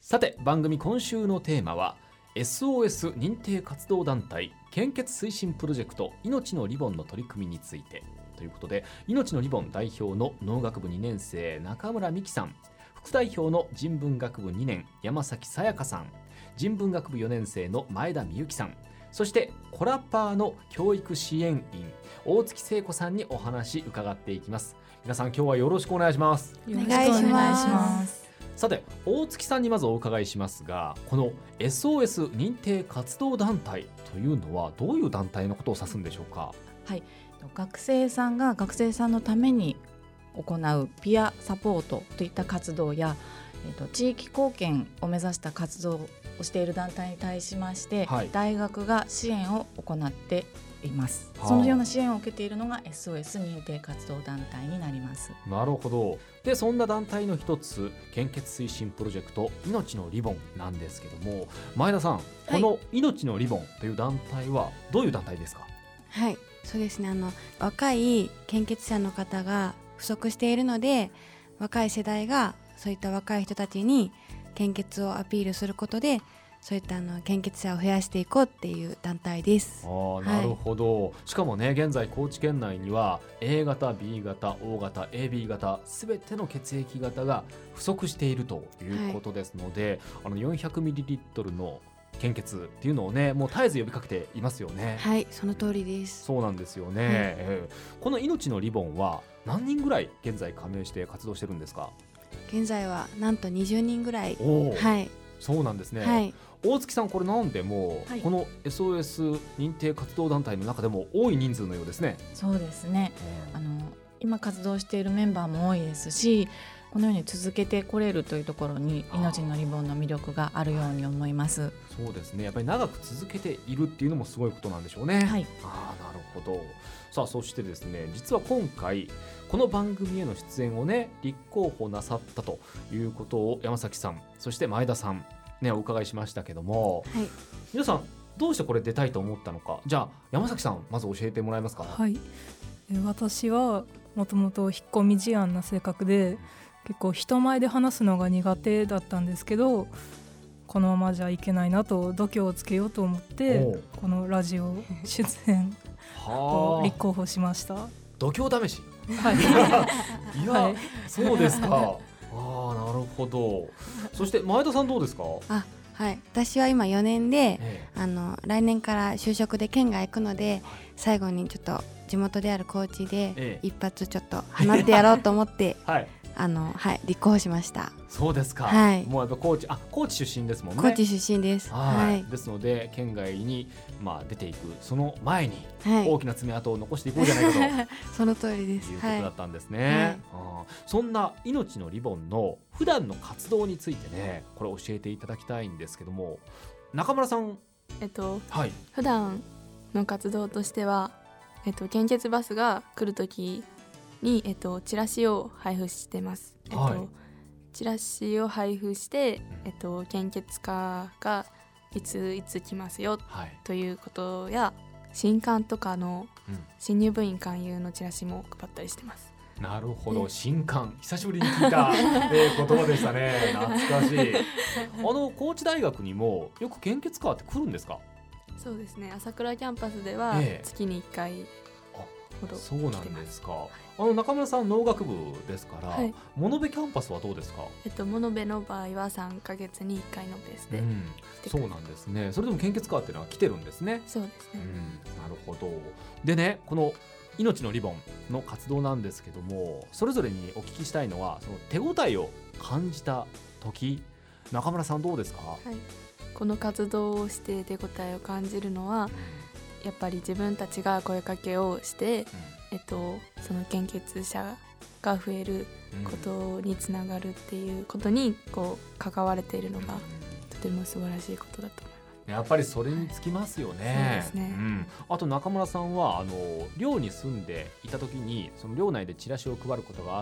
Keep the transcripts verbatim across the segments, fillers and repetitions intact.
さて番組今週のテーマは エスオーエス 認定活動団体献血推進プロジェクト命のリボンの取り組みについてということで、命のリボン代表の農学部にねん生中村美希さん、副代表の人文学部にねん山崎さやかさん、人文学部よねん生の前田美幸さん、そしてコラパーの教育支援員大月聖子さんにお話伺っていきます。皆さん今日はよろしくお願いします。 よろしくお願いします。 さて大月さんにまずお伺いしますが、この エスオーエス 認定活動団体というのはどういう団体のことを指すんでしょうか。 はい、学生さんが学生さんのために行うピアサポートといった活動や、えっと、地域貢献を目指した活動をしている団体に対しまして、はい、大学が支援を行っています。そのような支援を受けているのが エスオーエス 認定活動団体になります。 なるほど。でそんな団体の一つ献血推進プロジェクト命のリボンなんですけども、前田さん、はい、この命のリボンという団体はどういう団体ですか。 はい、そうですね、あの若い献血者の方が不足しているので、若い世代がそういった若い人たちに献血をアピールすることで、そういったあの献血者を増やしていこうっていう団体です。 あ、なるほど、はい、しかもね現在高知県内には エー 型 ビー 型 オー 型 エービー 型すべての血液型が不足しているということですので、はい、あの よんひゃくミリリットル の献血っていうのをねもう絶えず呼びかけていますよね。 はい、その通りです。 そうなんですよね、はい、えー、この命のリボンは何人ぐらい現在加盟して活動してるんですか。 現在はなんとにじゅうにんぐらい。はい、そうなんですね。 はい、大月さん、これなんでも、はい、この エスオーエス 認定活動団体の中でも多い人数のようですね。 そうですね、あの今活動しているメンバーも多いですし、このように続けてこれるというところに命のリボンの魅力があるように思います。 そうですね、やっぱり長く続けているっていうのもすごいことなんでしょうね。 はい、 あ、なるほど。さあそしてですね、実は今回この番組への出演をね立候補なさったということを山崎さんそして前田さんねお伺いしましたけども、はい、皆さんどうしてこれ出たいと思ったのか、じゃあ山崎さんまず教えてもらえますか。 はい、私はもともと引っ込み思案な性格で結構人前で話すのが苦手だったんですけど、このままじゃいけないなと度胸をつけようと思ってこのラジオ出演を立候補しました。 度胸試し。 はいいや、はい、そうですか。あ、なるほど。そして前田さんどうですか。 あ、はい、私は今よねんで、ええ、あの来年から就職で県外行くので、最後にちょっと地元である高知で、ええ、一発ちょっと放ってやろうと思って、はい、あのはい、立候補しました。 そうですか、 はい、 もうやっぱ高知、あ、高知出身ですもんね。 高知出身です。 はい、 はい、 ですので県外に、まあ、出ていくその前に大きな爪痕を残していこうじゃないかとその通りです。 いうことだったんですね。はい、あ、そんな命のリボンの普段の活動についてねこれ教えていただきたいんですけども、中村さん。 えっとはい、 普段の活動としては、えっと、献血バスが来るときに、えっと、チラシを配布してます。えっとはい、チラシを配布して、えっと、献血家がいついつ来ますよ、はい、ということや新歓とかの新入部員勧誘のチラシも配ったりしてます。 なるほど、新歓、久しぶりに聞いた、えー、言葉でしたね。懐かしい。あの高知大学にもよく献血カーって来るんですか。 そうですね、朝倉キャンパスでは月にいっかいほど来てます。 そうなんですか。あの中村さん農学部ですから、はい、物部キャンパスはどうですか。 えっと、物部の場合はさんかげつにいっかいのペースで、うん、 そうなんですね。それでも献血カーっていうのは来てるんですね。 そうですね、 うん、なるほど。でね、この命のリボンの活動なんですけども、それぞれにお聞きしたいのはその手応えを感じた時、中村さんどうですか。はい、 この活動をして手応えを感じるのは、うん、やっぱり自分たちが声かけをして、うん、えっと、その献血者が増えることにつながるっていうことにこう関われているのがとても素晴らしいことだと思います。 やっぱりそれにつきますよね。 そうですね、 うん、あと中村さんはあの寮に住んでいた時にその寮内でチラシを配ることがあって、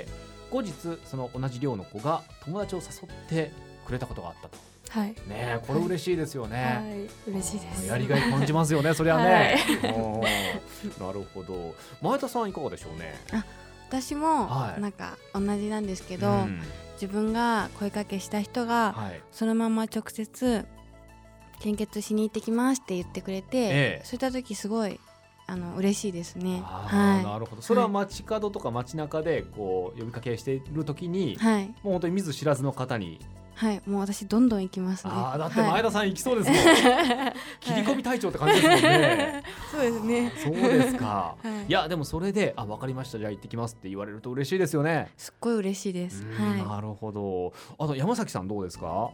後日その同じ寮の子が友達を誘ってくれたことがあったと。 はい、 ね、これ嬉しいですよね。 はい、嬉しいです。 やりがい感じますよね。それはね、はい、なるほど。前田さんいかがでしょうね。 あ、 私もはいなんか同じなんですけど、 うん自分が声かけした人がはいそのまま直接献血しに行ってきますって言ってくれて、 ええそういった時すごいあの嬉しいですね。 あーはいなるほど。それは街角とか街中でこう呼びかけしているときに、 はいもう本当に見ず知らずの方に、 はい、もう私どんどん行きますね。 あーだってはい前田さん行きそうですもん、切り込み隊長って感じですもんね。 そうですね。 そうですか、 はいいやでもそれであ分かりましたじゃあ行ってきますって言われると嬉しいですよね。 すっごい嬉しいです。 うんはなるほど。あと山崎さんどうですか？ はい、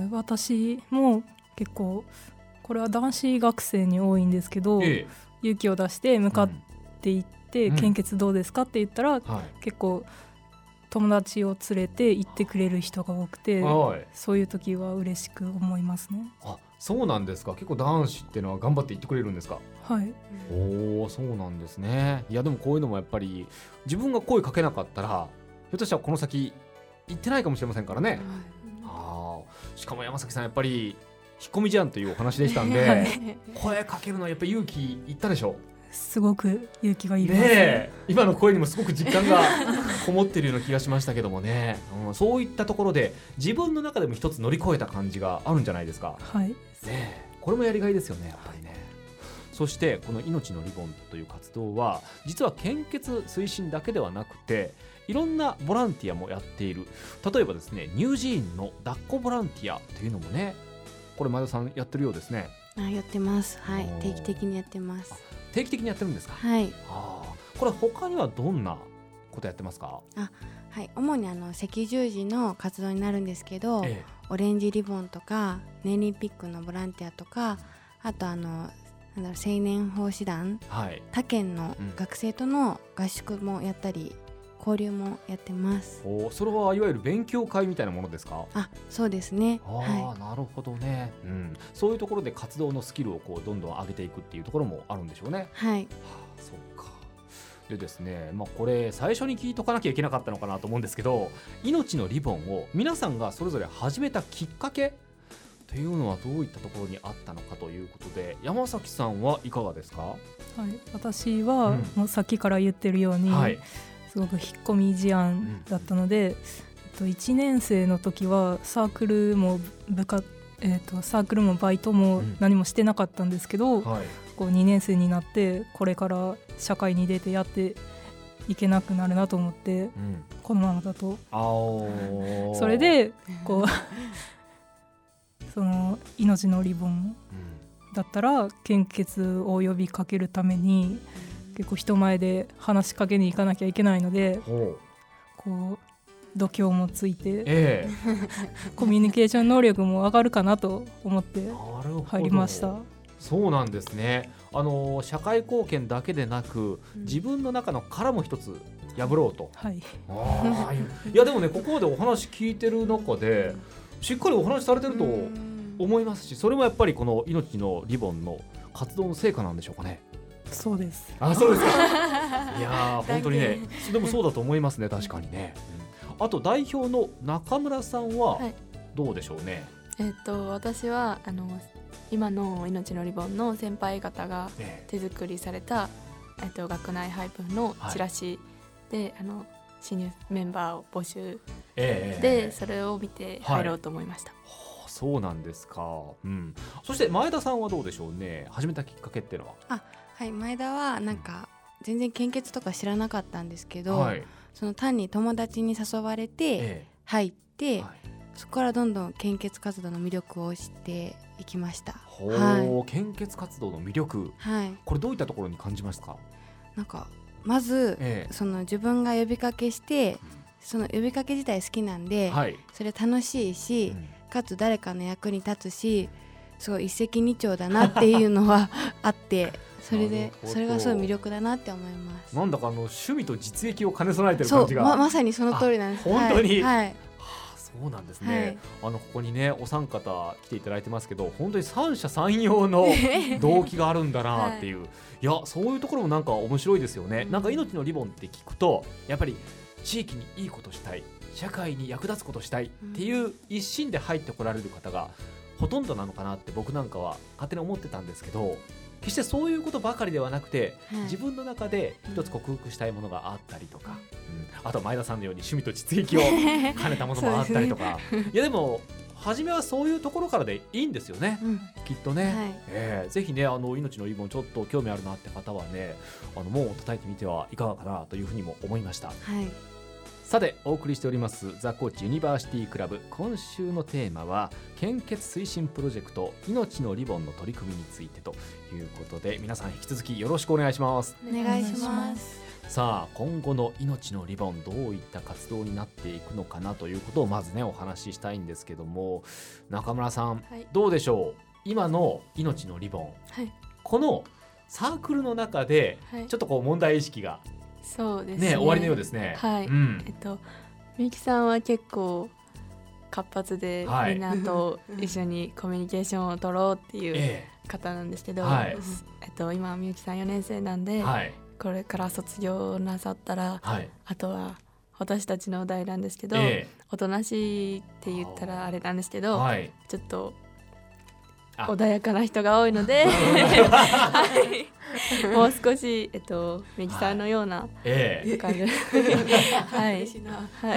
私も結構これは男子学生に多いんですけど、 ええ勇気を出して向かっていって、 うん献血どうですかって言ったら、 はい結構友達を連れて行ってくれる人が多くて、 はいそういう時は嬉しく思いますね。 あそうなんですか。結構男子っていうのは頑張って言ってくれるんですか？ はいおおそうなんですね。いやでもこういうのもやっぱり自分が声かけなかったらひょっとしたらこの先行ってないかもしれませんからね。あーしかも山崎さんやっぱり引っ込み思案というお話でしたんで、 はい声かけるのはやっぱり勇気いったでしょすごく勇気がいりねます、 え今の声にもすごく実感がこもっているような気がしましたけどもね、うん、そういったところで自分の中でも一つ乗り越えた感じがあるんじゃないですか。 はいねえこれもやりがいですよねやっぱりね。そしてこの命のリボンという活動は実は献血推進だけではなくていろんなボランティアもやっている。例えばですね乳児院の抱っこボランティアというのもねこれ前田さんやってるようですね。 い、あやってます。はいおー、 定期的にやってます。 定期的にやってるんですか？ はい、 あーこれ他にはどんなことやってますか？ はい、主にあの赤十字の活動になるんですけど、 えオレンジリボンとかネイリンピックのボランティアとか、あとあのなんだろう青年奉仕団えはい他県のうん学生との合宿もやったり、交流もやってます。 おそれはいわゆる勉強会みたいなものですか？ あ、そうですね。 あはーなるほどね、うん、そういうところで活動のスキルをこうどんどん上げていくっていうところもあるんでしょうね。 い、はい、 はあ、そうか。でですね、まあ、これ最初に聞いとかなきゃいけなかったのかなと思うんですけど命のリボンを皆さんがそれぞれ始めたきっかけというのはどういったところにあったのかということで山崎さんはいかがですか？ はい、私はうんもうさっきから言ってるように、 はいすごく引っ込み思案だったので、えっと、いちねん生の時はサークルも部活、えっと、サークルもバイトも何もしてなかったんですけど、 はいこうにねん生になってこれから社会に出てやっていけなくなるなと思ってうん、 このままだとあーそれでこうその命のリボンうんだったら献血を呼びかけるために結構人前で話しかけに行かなきゃいけないのでほうこう度胸もついてえコミュニケーション能力も上がるかなと思ってえなるほど入りました。 そうなんですね。あの社会貢献だけでなく自分の中の殻も一つ破ろうと、 はい、 あーいやでもねここまでお話聞いてる中でしっかりお話されてると思いますしそれもやっぱりこの命のリボンの活動の成果なんでしょうかね。 そうです。 あそうですかいやー本当にねでもそうだと思いますね確かにね、うん、あと代表の中村さんははいどうでしょうね、 えっと私はあの今の命のリボンの先輩方がえ手作りされた、えっと、学内配分のチラシで、あの新入メンバーを募集えええでそれを見て入ろうと思いました。 はあそうなんですか、うん、そして前田さんはどうでしょうね始めたきっかけっていうのは。 はい、前田はなんか全然献血とか知らなかったんですけど、 はいその単に友達に誘われてえ入って、 えはいそこからどんどん献血活動の魅力を知っていきました。 ほう、 は献血活動の魅力はい、 これどういったところに感じますか？ なんかまず、 えその自分が呼びかけしてその呼びかけ自体好きなんえで、 はい、 それ楽しいし、 うんかつ誰かの役に立つしすごい一石二鳥だなっていうのはあってそれなるでほどそれがすごい魅力だなって思います。 なんだかあの趣味と実益を兼ね備えてるそう感じがままさにその通りなんです。 あ本当にはい、はいはあそうなんですね、あのここにねお三方来ていただいてますけど本当に三者三様の動機があるんだなっていう、い、やそういうところもなんか面白いですよね、なんか命のリボンって聞くとやっぱり地域にいいことしたい社会に役立つことしたいっていう一心で入ってこられる方がほとんどなのかなって僕なんかは勝手に思ってたんですけど決してそういうことばかりではなくて、 はい自分の中で一つ克服したいものがあったりとかあと前田さんのように趣味と実益を兼ねたものもあったりとか、いやでも初めはそういうところからでいいんですよね、うん、きっとね、はい、えー、ぜひねあの命のリボンちょっと興味あるなって方はねあの門を叩いてみてはいかがかなというふうにも思いました、はい。さてお送りしておりますザ・コーチユニバーシティクラブ、今週のテーマは献血推進プロジェクト命のリボンの取り組みについてということで、皆さん引き続きよろしくお願いします。 お願いします。 さあ今後の命のリボンどういった活動になっていくのかなということをまずねお話ししたいんですけども、中村さん、はい、どうでしょう、今の命のリボン、はい、このサークルの中でちょっとこう問題意識が、 そうですね、 ね、終わりのようですね。 はい、うん、えっとみゆきさんは結構活発で、はい、みんなと一緒にコミュニケーションを取ろうっていう方なんですけど、はい、えっと、今みゆきさんよねん生なんで、はい、これから卒業なさったら、はい、あとは私たちの代なんですけど、えー、おとなしいって言ったらあれなんですけど、はい、ちょっと穏やかな人が多いので、はい、もう少し、えっと、みきさんのような、はい、ええ、はい、 はい、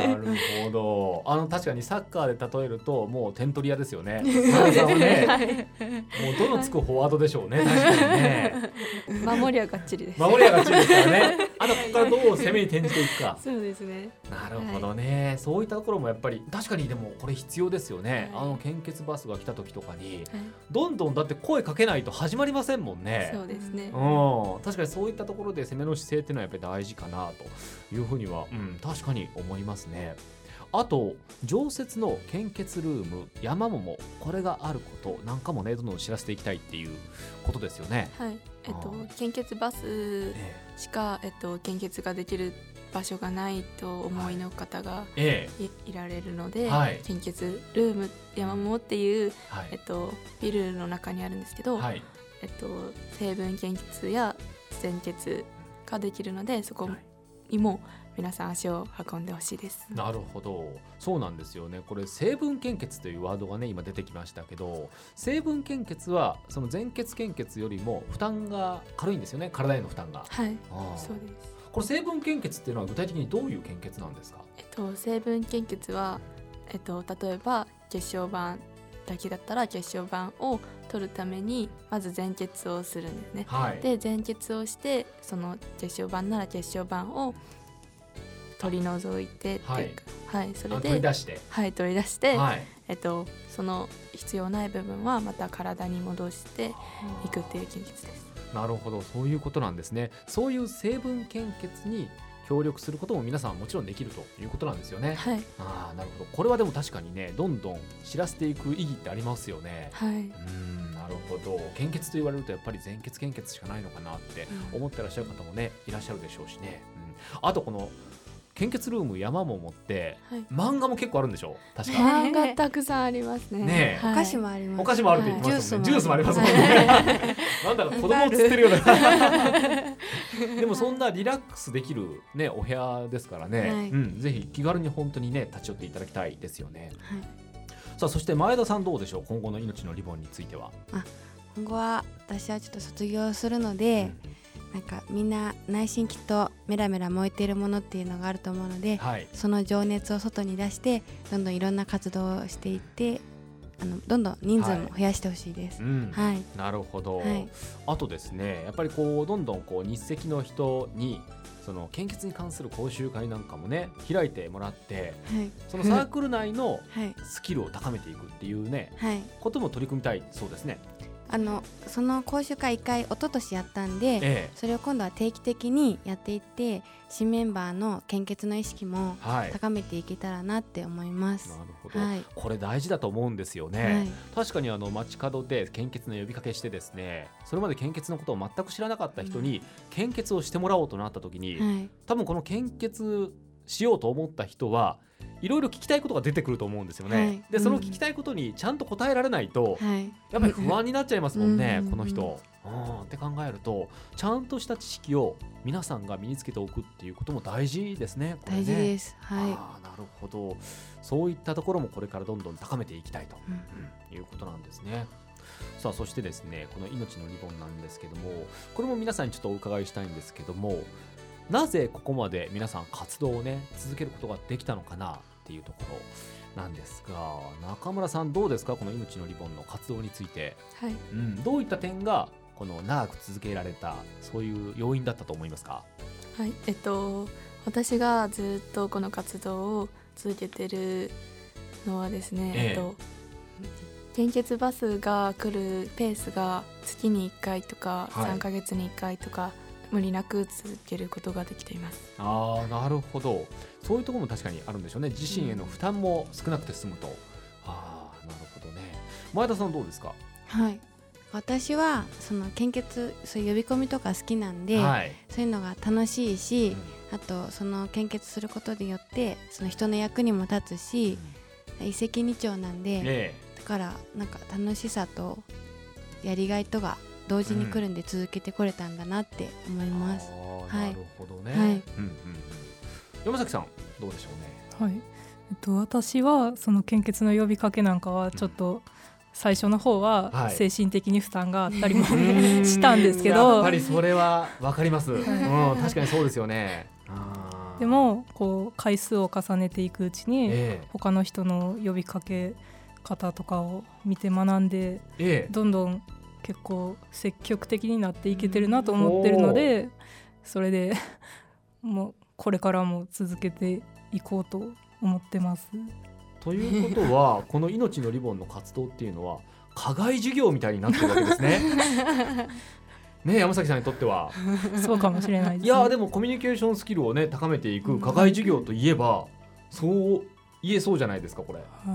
なるほど。あの確かにサッカーで例えるともう点取り屋ですよね。さんはね、はい、もうどのつくフォワードでしょうね。確かにね。 守りはがっちりです。 守りはがっちりですからね。あとここからどう攻めに転じていくか。 そうですね。 なるほどね、はい、そういったところもやっぱり確かにでもこれ必要ですよね、はい、あの献血バスが来た時とかに、はい、どんどんだって声かけないと始まりませんもんね。 そうですね、 うん、確かにそういったところで攻めの姿勢っていうのはやっぱり大事かなというふうには、うん、確かに思いますね。あと常設の献血ルーム山桃、これがあることなんかもねどんどん知らせていきたいっていうことですよね。 はい、えっと、献血バスしか、えっと、献血ができる場所がないと思いの方が い,、ええ、いられるので、はい、献血ルーム山桃っていう、はい、えっと、ビルの中にあるんですけど、はい、えっと、成分献血や全血ができるのでそこにも皆さん足を運んでほしいです。 なるほど、そうなんですよね。これ成分献血というワードがね今出てきましたけど、成分献血はその全血献血よりも負担が軽いんですよね、体への負担が。 はい、そうです。 これ成分献血っていうのは具体的にどういう献血なんですか？ えっと、成分献血は、えっと、例えば血小板だけだったら血小板を取るためにまず全血をするんですね、はい、で全血をしてその血小板なら血小板を取り除いてっていうか、はいはい、それで取り出して、 はい、取り出して、はい、えっと、その必要ない部分はまた体に戻していくっていう献血です。 なるほど、そういうことなんですね。そういう成分献血に協力することも皆さんもちろんできるということなんですよね。はい、あ、なるほど。これはでも確かにねどんどん知らせていく意義ってありますよね。はい、うん、なるほど。献血と言われるとやっぱり全血献血しかないのかなって思ってらっしゃる方もね、うん、いらっしゃるでしょうしね、うん、あとこの献血ルーム山桃って、はい、漫画も結構あるんでしょう。確か漫画たくさんありますね。 ね、 はい、お菓子もあります。 お菓子もあるって言ってますもんね。ジュースもありますもんね。なんだか子供を釣ってるような。でもそんなリラックスできる、ね、お部屋ですからね、はい、うん、ぜひ気軽に本当にね立ち寄っていただきたいですよね。はい、さあそして前田さんどうでしょう、今後の命のリボンについては。 あ、今後は私はちょっと卒業するので、うん、なんかみんな内心きっとメラメラ燃えているものっていうのがあると思うので、はい、その情熱を外に出してどんどんいろんな活動をしていってあのどんどん人数も増やしてほしいです。はいうんはい、 なるほど、はい、あとですねやっぱりこうどんどんこう日赤の人にその献血に関する講習会なんかもね開いてもらって、はい、そのサークル内のスキルを高めていくっていうね、はい、ことも取り組みたいそうですね。 あのその講習会いっかい一昨年やったんで、ええ、それを今度は定期的にやっていって新メンバーの献血の意識も高めていけたらなって思います。 はい、なるほど、はい、これ大事だと思うんですよね。はい、確かにあの街角で献血の呼びかけしてですね、それまで献血のことを全く知らなかった人に献血をしてもらおうとなった時に、はい、多分この献血しようと思った人はいろいろ聞きたいことが出てくると思うんですよね。はい、でその聞きたいことにちゃんと答えられないと、はい、やっぱり不安になっちゃいますもんね、うん、この人、うん、って考えるとちゃんとした知識を皆さんが身につけておくっていうことも大事ですね。これね大事です。はい、 あ、なるほど。そういったところもこれからどんどん高めていきたいと、うんうん、いうことなんですね。さあそしてですねこの命のリボンなんですけども、これも皆さんにちょっとお伺いしたいんですけども、 なぜここまで皆さん活動をね続けることができたのかなっていうところなんですが、中村さんどうですか、この命のリボンの活動について。 はい、 うん、どういった点がこの長く続けられたそういう要因だったと思いますか？ はい、えっと私がずっとこの活動を続けてるのはですね、 えええっと献血バスが来るペースが月にいっかいとか、 はい、 さんかげつにいっかいとか無理なく続けることができています。 ああ、なるほど。そういうところも確かにあるんでしょうね。自身への負担も少なくて済むと、うん、ああ、なるほどね。前田さんどうですか？ はい、私はその献血、そういう呼び込みとか好きなんで、はい、そういうのが楽しいし、うん、あとその献血することによってその人の役にも立つし、うん、一石二鳥なんで、ええ、だからなんか楽しさとやりがいとが同時に来るんで続けてこれたんだなって思います。 うん、なるほどね。 はい、うんうんうん、 山崎さんどうでしょうね？ はい、えっと、私はその献血の呼びかけなんかはちょっと、うん最初の方は精神的に負担があったりも、はい、したんですけど、 やっぱりそれは分かります、はい、うん、確かにそうですよね。 あでもこう回数を重ねていくうちに、えー、他の人の呼びかけ方とかを見て学んで、えー、どんどん結構積極的になっていけてるなと思ってるので、それでもうこれからも続けていこうと思ってます。 ということはこの命のリボンの活動っていうのは課外授業みたいになってるわけですね。ね、山崎さんにとってはそうかもしれないですね。 いやでもコミュニケーションスキルをね高めていく課外授業といえばそう言えそうじゃないですかこれ、はい、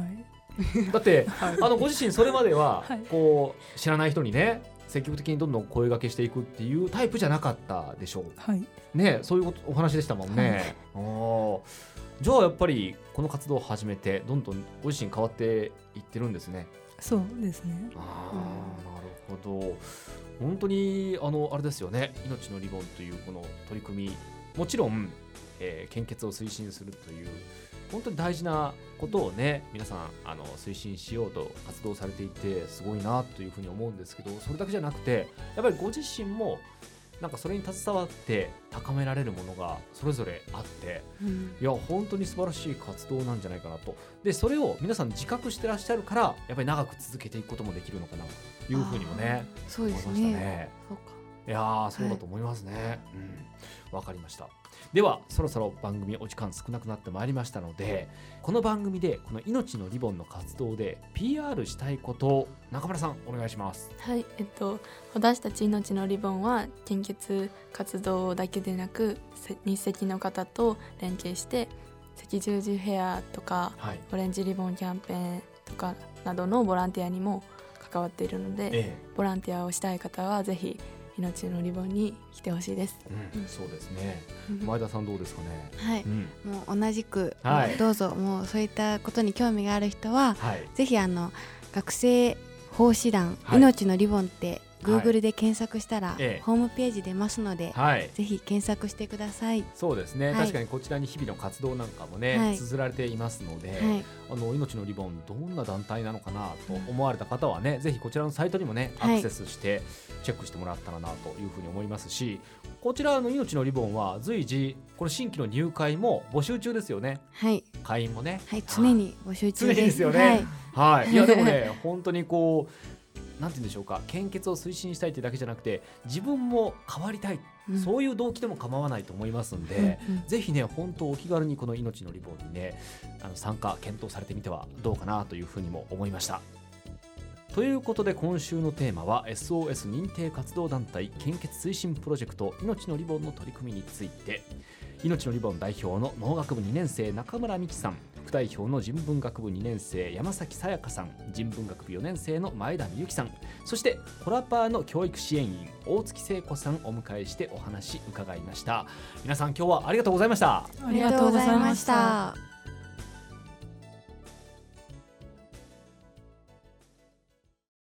だって、はい、あのご自身それまではこう知らない人にね積極的にどんどん声掛けしていくっていうタイプじゃなかったでしょう、はい、ね、そういうお話でしたもんね、はい、おじゃあやっぱりこの活動を始めてどんどんご自身変わっていってるんですね。 そうですね。 あ、うん、なるほど。本当にあのあれですよね、命のリボンというこの取り組み、もちろん、えー、献血を推進するという本当に大事なことをね皆さんあの推進しようと活動されていてすごいなというふうに思うんですけど、それだけじゃなくてやっぱりご自身もなんかそれに携わって高められるものがそれぞれあって、うん、いや本当に素晴らしい活動なんじゃないかなと。でそれを皆さん自覚してらっしゃるからやっぱり長く続けていくこともできるのかなというふうにもねそうですね、 思いましたね。そうか、いやそうだと思いますね、はい、うん、わかりました。ではそろそろ番組お時間少なくなってまいりましたので、この番組でこの命のリボンの活動で ピーアール したいことを中村さんお願いします。 はい、えっと私たち命のリボンは献血活動だけでなく日赤の方と連携して赤十字フェアとか、はい、オレンジリボンキャンペーンとかなどのボランティアにも関わっているので、ええ、ボランティアをしたい方はぜひ命のリボンに来てほしいです、 うんうん、そうですね。前田さんどうですかね？ はい、うん、もう同じく、 はい、 どうぞもうそういったことに興味がある人は、はい、ぜひあの学生奉仕団、はい、命のリボンって Google で検索したら、はい、ホームページ出ますので、はい、ぜひ検索してください。 そうですね、はい、確かにこちらに日々の活動なんかもね、はい、綴られていますので、はい、あの命のリボンどんな団体なのかなと思われた方はね、うん、ぜひこちらのサイトにもねアクセスしてチェックしてもらったらなというふうに思いますし、こちらの命のリボンは随時この新規の入会も募集中ですよね。 はい、 会員もね、 はい、常に募集中です。 常にですよね。はい、はい、いやでもね本当にこうなんて言うんでしょうか、献血を推進したいというだけじゃなくて自分も変わりたい、うん、そういう動機でも構わないと思いますんで、うんうん、ぜひね本当お気軽にこの命のリボンにねあの参加検討されてみてはどうかなというふうにも思いました。ということで今週のテーマは エスオーエス 認定活動団体献血推進プロジェクト命のリボンの取り組みについて、命のリボン代表の農学部にねん生中村美希さん、副代表の人文学部にねん生山崎さやかさん、人文学部よねん生の前田美幸さん、そしてコラパーの教育支援員大月聖子さんをお迎えしてお話伺いました。皆さん今日はありがとうございました。 ありがとうございました。